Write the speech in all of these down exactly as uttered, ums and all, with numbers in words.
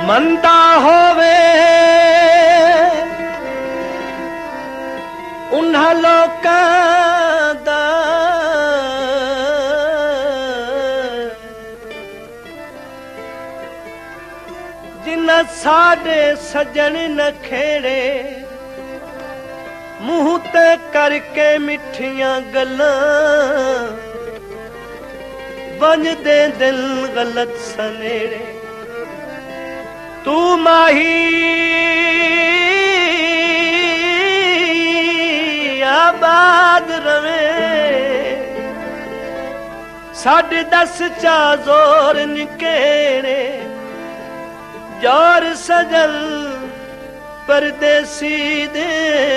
मंदा होवे उन्हां लोकां दा जिन्हां साडे सजन नखेड़े मुंह ते करके मिठियां गल्लां बनदे दिल गलत सनेड़े। तू माही आबाद रवे साढ़े दस चा जोर निकेड़े जोर सजल परदेसी दे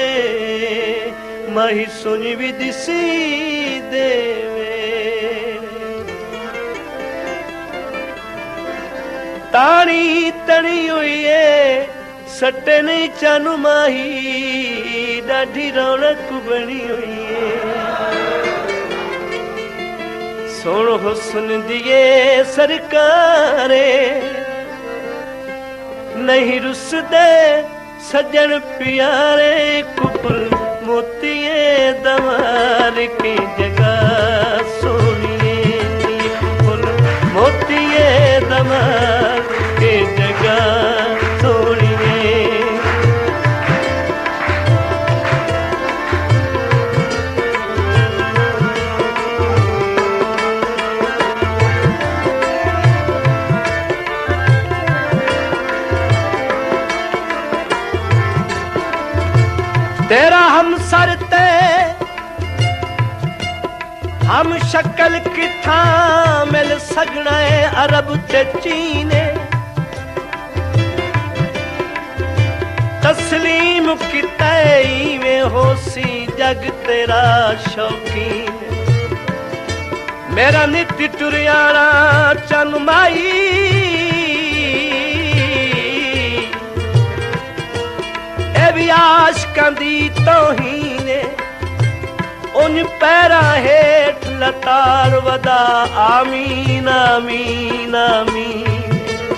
माही सुन भी दिसी देवे। तानी तनी हुई है सटे नहीं चानू माही डाढ़ी रौनक बनी हुई है। सोनो हुस्न दिए सरकारे नहीं रुसदे सजन प्यारे कुपुल मोतिए दवार की जगह सोनिए कुपुल मोतिए दवार की जगह सोनिए। तेरा हम सरते हम शक्ल किथा मिल सगना है अरब ते चीने। तस्लीम कितई में होसी जग तेरा शौकीन। मेरा नित टुरियाना चन माई आशकां दी तौहीने उन पैरा हेठ लतार वदा आमीन आमीन आमीन।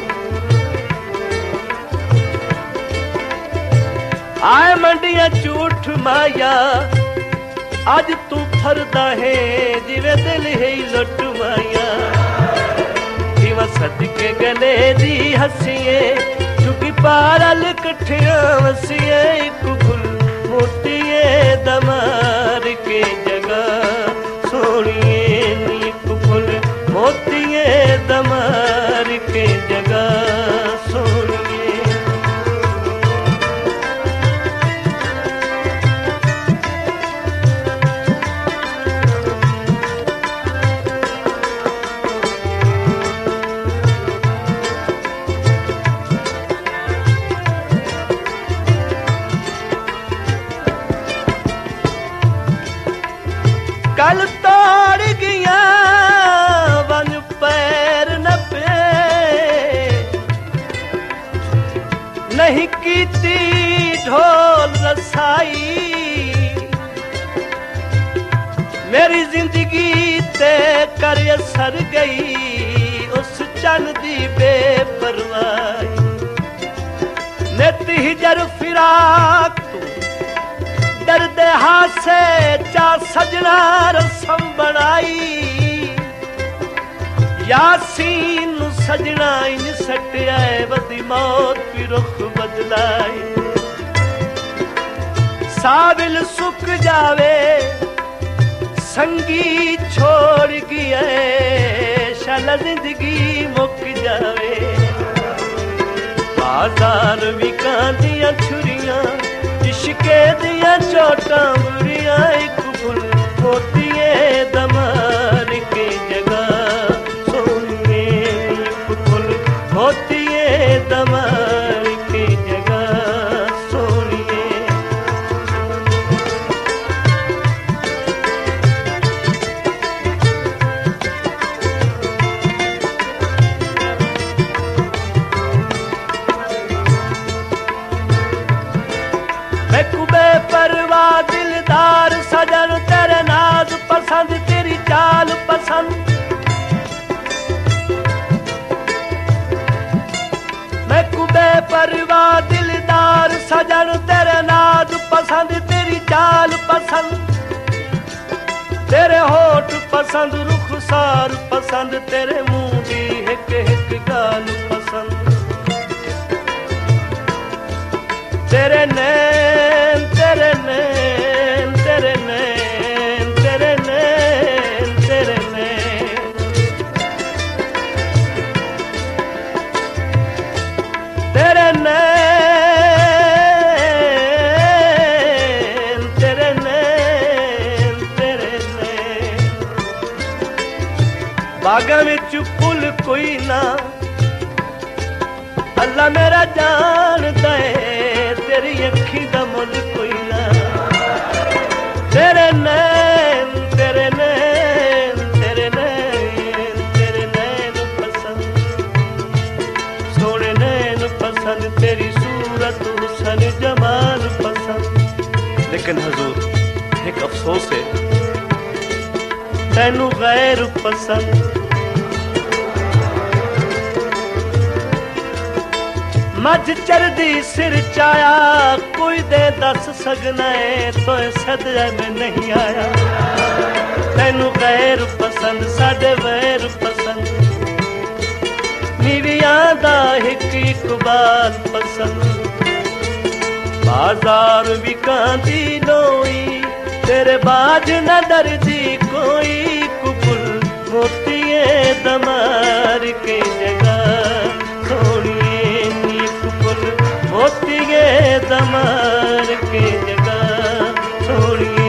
आए मंडिया झूठ माया अज तू फरदा है जिवे दिल है लुट माया। जीवा सदके गले दी हसीए चुकी पारल कठिया वसिए कुल मोतिए दमार के जगह सोनिए नी कुल मोतिए दमार के जगह सोनिए। कल तोड़ गया वन पैर न पे नहीं कीती ढोल रसाई। मेरी जिंदगी ते कर असर गई उस चन दी बेपरवाही। नित हिजर फिराक दर्द हासे चा सजना रसम बनाई। यासीन सजना इन सटिया बदी मौत भी रुख बदलाई। साबिल सुख जावे संगी छोड़ गया शाला जिंदगी मुक जावे। बाजार विकां दियां छुरियां इश्के दिया चोटा बुरिया एक फुल मोतिए दमार के जगह सोनिए एक फुल मोतिए दमार के जगह सोनिए। मैं कुबे परवा दिलदार सजन तेरे नाज पसंद तेरी चाल पसंद। मैं परवा दिलदार सजन तेरे नाज पसंद तेरी चाल पसंद तेरे होठ पसंद रुखसार पसंद तेरे मुंह दी हिक हिक गाल पसंद तेरे नैन तेरे नैन तेरे नैन तेरे नैन तेरे नैन तेरे नैन तेरे नैन तेरे नैन बागां विच फुल कोई ना अल्लाह मेरा जानदा है तेरी अखी दा मुल कोई ना तेरे नैन तेरे नैन तेरे नैन तेरे नैन पसंद सोने नैन पसंद तेरी सूरत हुसन जमाल पसंद लेकिन हुजूर एक अफसोस है तैनू गैर पसंद मझ चरदी सिर चाया कोई दे दस सकना है तो सदया में नहीं आया तैनू गैर पसंद साडे वैर पसंद नीवियां दा हिक इकबाल पसंद बाजार विकांदी लोई तेरे बाज न डरदी कोई कुकुल मोतिये दमार के जगह सोनिए नी कुकुल मोतिये दमार के जगह सोनिए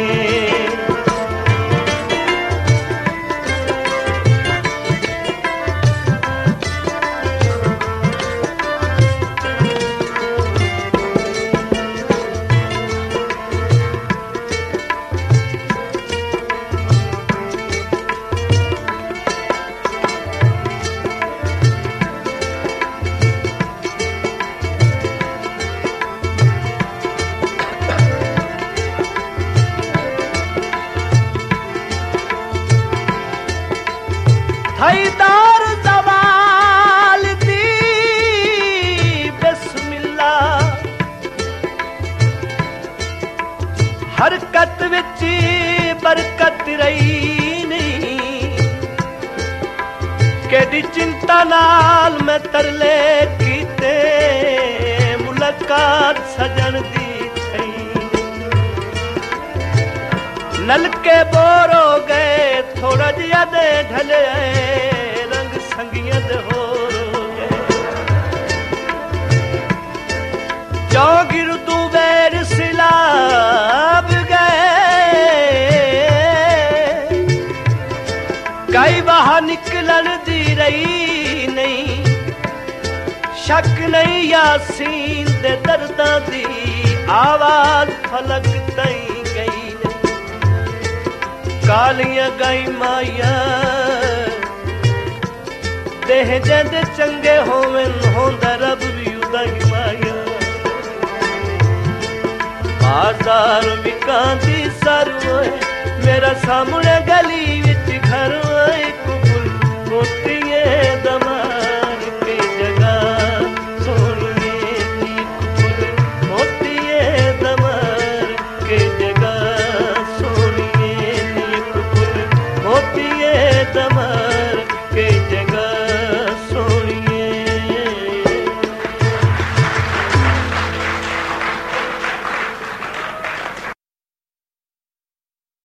हैदार ज़वाल दी बिस्मिल्लाह हरकत विच बरकत रही नहीं केडी चिंता नाल मैं तरले कीते मुलाकात सजन दी थई नलके बोर हो गए थोड़ा जिया दे ढले रंग संगिया दे होर हो गए चौगिर तू बैर सिलाब गए कई बाहर निकलन दी रही नहीं शक नहीं यासीन दे दर्दां दी आवाज फलक तई गई कालियां गाई माया देह जंद चंगे होवन होंदा रब भी उदा ही माया बाजार विकांदी सर मेरा सामने गली विच घर कुकुल मोती